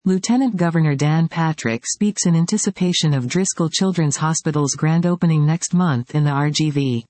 Lieutenant Governor Dan Patrick speaks in anticipation of Driscoll Children's Hospital's grand opening next month in the RGV.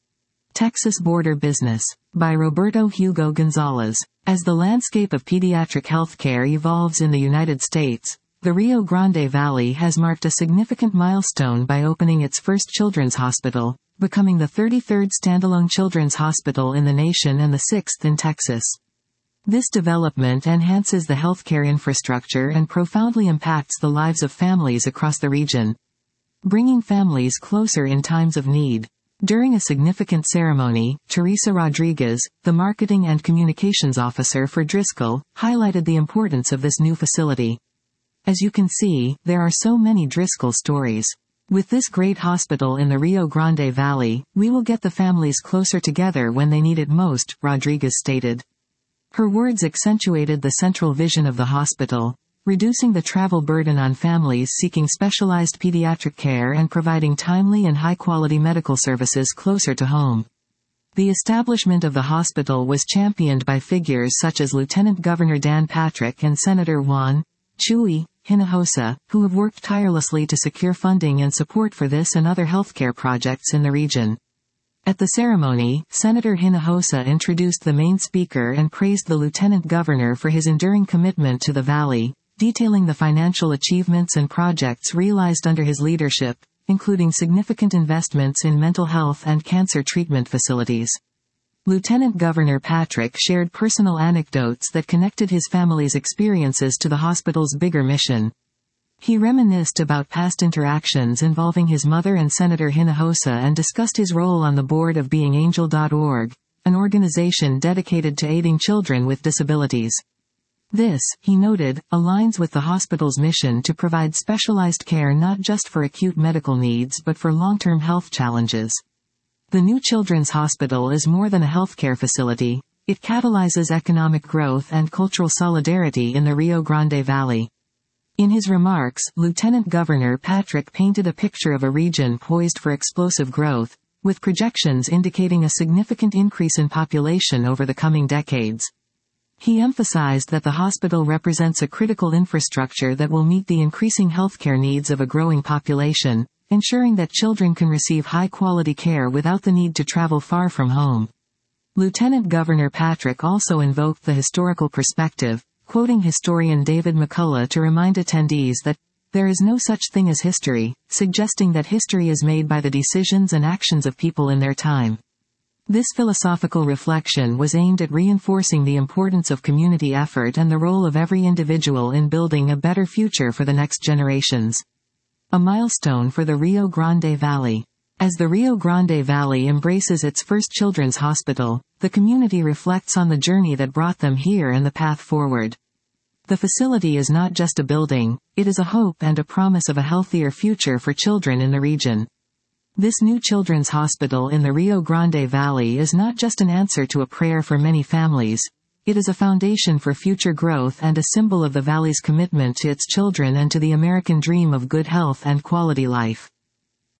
Texas Border Business. By Roberto Hugo Gonzalez. As the landscape of pediatric healthcare evolves in the United States, the Rio Grande Valley has marked a significant milestone by opening its first children's hospital, becoming the 33rd standalone children's hospital in the nation and the 6th in Texas. This development enhances the healthcare infrastructure and profoundly impacts the lives of families across the region, bringing families closer in times of need. During a significant ceremony, Teresa Rodriguez, the Marketing and Communications Officer for Driscoll, highlighted the importance of this new facility. As you can see, there are so many Driscoll stories. With this great hospital in the Rio Grande Valley, we will get the families closer together when they need it most, Rodriguez stated. Her words accentuated the central vision of the hospital, reducing the travel burden on families seeking specialized pediatric care and providing timely and high-quality medical services closer to home. The establishment of the hospital was championed by figures such as Lieutenant Governor Dan Patrick and Senator Juan Chuy Hinojosa, who have worked tirelessly to secure funding and support for this and other healthcare projects in the region. At the ceremony, Senator Hinojosa introduced the main speaker and praised the Lieutenant Governor for his enduring commitment to the valley, detailing the financial achievements and projects realized under his leadership, including significant investments in mental health and cancer treatment facilities. Lieutenant Governor Patrick shared personal anecdotes that connected his family's experiences to the hospital's bigger mission. He reminisced about past interactions involving his mother and Senator Hinojosa and discussed his role on the board of BeingAngel.org, an organization dedicated to aiding children with disabilities. This, he noted, aligns with the hospital's mission to provide specialized care not just for acute medical needs but for long-term health challenges. The new children's hospital is more than a healthcare facility. It catalyzes economic growth and cultural solidarity in the Rio Grande Valley. In his remarks, Lieutenant Governor Patrick painted a picture of a region poised for explosive growth, with projections indicating a significant increase in population over the coming decades. He emphasized that the hospital represents a critical infrastructure that will meet the increasing healthcare needs of a growing population, ensuring that children can receive high-quality care without the need to travel far from home. Lieutenant Governor Patrick also invoked the historical perspective, quoting historian David McCullough to remind attendees that there is no such thing as history, suggesting that history is made by the decisions and actions of people in their time. This philosophical reflection was aimed at reinforcing the importance of community effort and the role of every individual in building a better future for the next generations. A milestone for the Rio Grande Valley. As the Rio Grande Valley embraces its first children's hospital, the community reflects on the journey that brought them here and the path forward. The facility is not just a building, it is a hope and a promise of a healthier future for children in the region. This new children's hospital in the Rio Grande Valley is not just an answer to a prayer for many families. It is a foundation for future growth and a symbol of the valley's commitment to its children and to the American dream of good health and quality life.